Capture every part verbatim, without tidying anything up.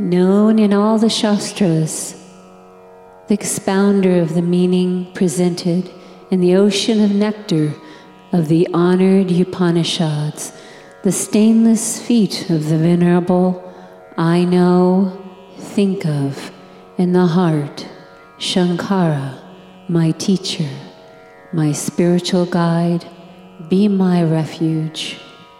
known in all the Shastras, the expounder of the meaning presented in the ocean of nectar of the honored Upanishads, the stainless feet of the Venerable, I know, think of, in the heart, Shankara, my teacher, my spiritual guide, be my refuge.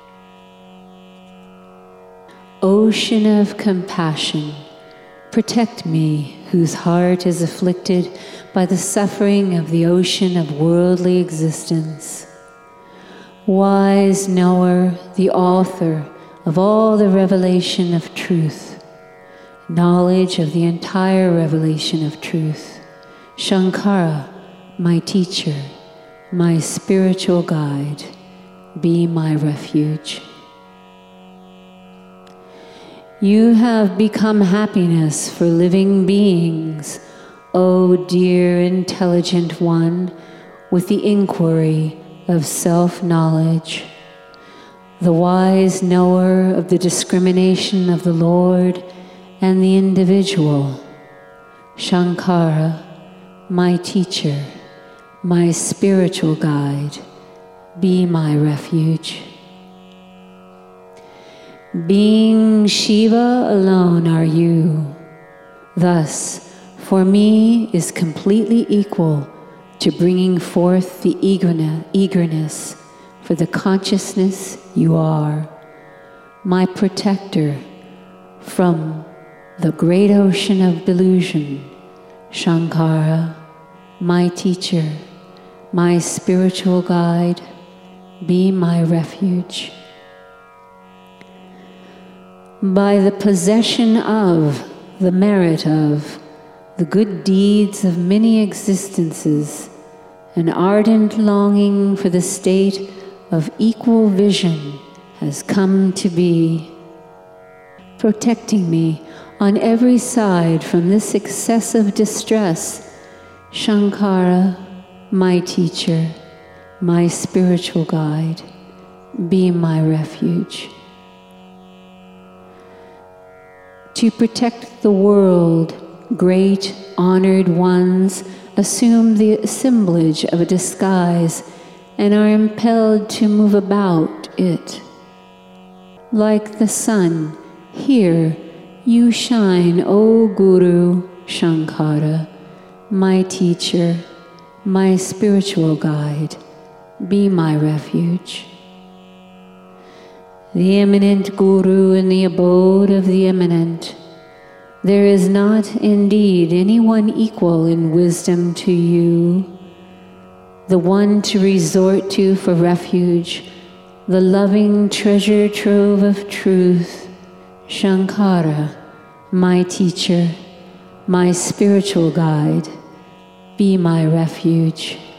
Ocean of compassion, protect me whose heart is afflicted by the suffering of the ocean of worldly existence. Wise knower, the author of all the revelation of truth, knowledge of the entire revelation of truth, Shankara, my teacher, my spiritual guide, be my refuge. You have become happiness for living beings, O dear intelligent one, with the inquiry of self-knowledge, the wise knower of the discrimination of the Lord and the individual, Shankara, my teacher, my spiritual guide, be my refuge. Being Shiva alone are you, thus for me is completely equal to bringing forth the eagerness for the consciousness you are, my protector from the great ocean of delusion, Shankara, my teacher, my spiritual guide, be my refuge. By the possession of, the merit of, the good deeds of many existences, an ardent longing for the state of equal vision has come to be, protecting me on every side from this excessive distress, Shankara, my teacher, my spiritual guide, be my refuge. To protect the world, great honored ones assume the assemblage of a disguise and are impelled to move about it. Like the sun, here you shine, O Guru Shankara, my teacher, my spiritual guide, be my refuge. The eminent Guru in the abode of the eminent, there is not indeed anyone equal in wisdom to you, the one to resort to for refuge, the loving treasure trove of truth, Shankara, my teacher, my spiritual guide, be my refuge.